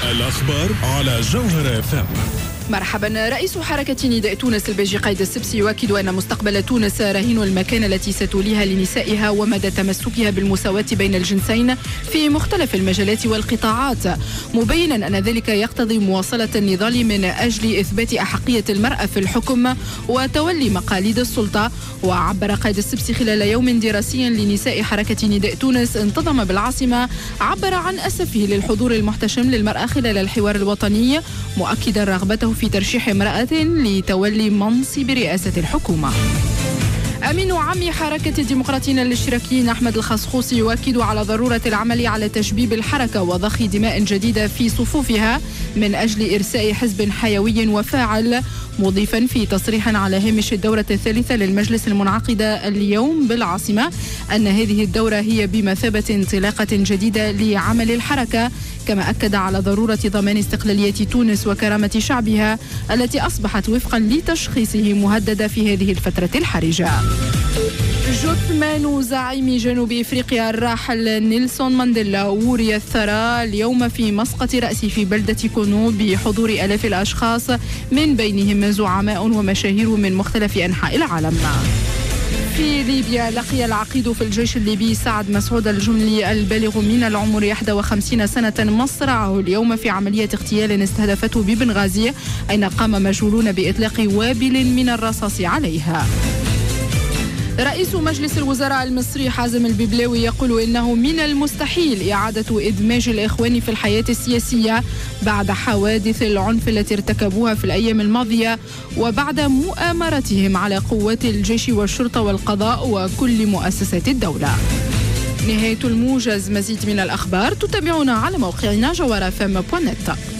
الأخبار على جوهر FM. مرحبا. رئيس حركة نداء تونس الباجي قايد السبسي يؤكد أن مستقبل تونس رهين المكانة التي ستوليها لنسائها ومدى تمسكها بالمساواة بين الجنسين في مختلف المجالات والقطاعات، مبينا أن ذلك يقتضي مواصلة النضال من أجل إثبات أحقية المرأة في الحكم وتولي مقاليد السلطة. وعبر قايد السبسي خلال يوم دراسي لنساء حركة نداء تونس انتظم بالعاصمة، عبر عن أسفه للحضور المحتشم للمرأة خلال الحوار الوطني، مؤكدا رغبته في ترشيح امرأة لتولي منصب رئاسة الحكومة. أمين عام حركة الديمقراطيين الاشتراكيين أحمد الخصخوصي يؤكد على ضرورة العمل على تشبيب الحركة وضخ دماء جديدة في صفوفها من أجل إرساء حزب حيوي وفاعل، مضيفا في تصريح على هامش الدورة الثالثة للمجلس المنعقدة اليوم بالعاصمة أن هذه الدورة هي بمثابة انطلاقة جديدة لعمل الحركة، كما أكد على ضرورة ضمان استقلالية تونس وكرامة شعبها التي أصبحت وفقا لتشخيصه مهددة في هذه الفترة الحرجة. جثمان زعيم جنوب إفريقيا الراحل نيلسون مانديلا وري الثرى اليوم في مسقط رأسه في بلدة كونو بحضور آلاف الأشخاص من بينهم زعماء ومشاهير من مختلف أنحاء العالم. في ليبيا لقي العقيد في الجيش الليبي سعد مسعود الجملي البالغ من العمر 51 سنة مصرعه اليوم في عملية اغتيال استهدفته ببنغازي، أين قام مجهولون بإطلاق وابل من الرصاص عليها. رئيس مجلس الوزراء المصري حازم الببلاوي يقول إنه من المستحيل إعادة إدماج الإخوان في الحياة السياسية بعد حوادث العنف التي ارتكبوها في الأيام الماضية وبعد مؤامرتهم على قوات الجيش والشرطة والقضاء وكل مؤسسات الدولة. نهاية الموجز. مزيد من الأخبار تتابعونا على موقعنا جوهر FM.net.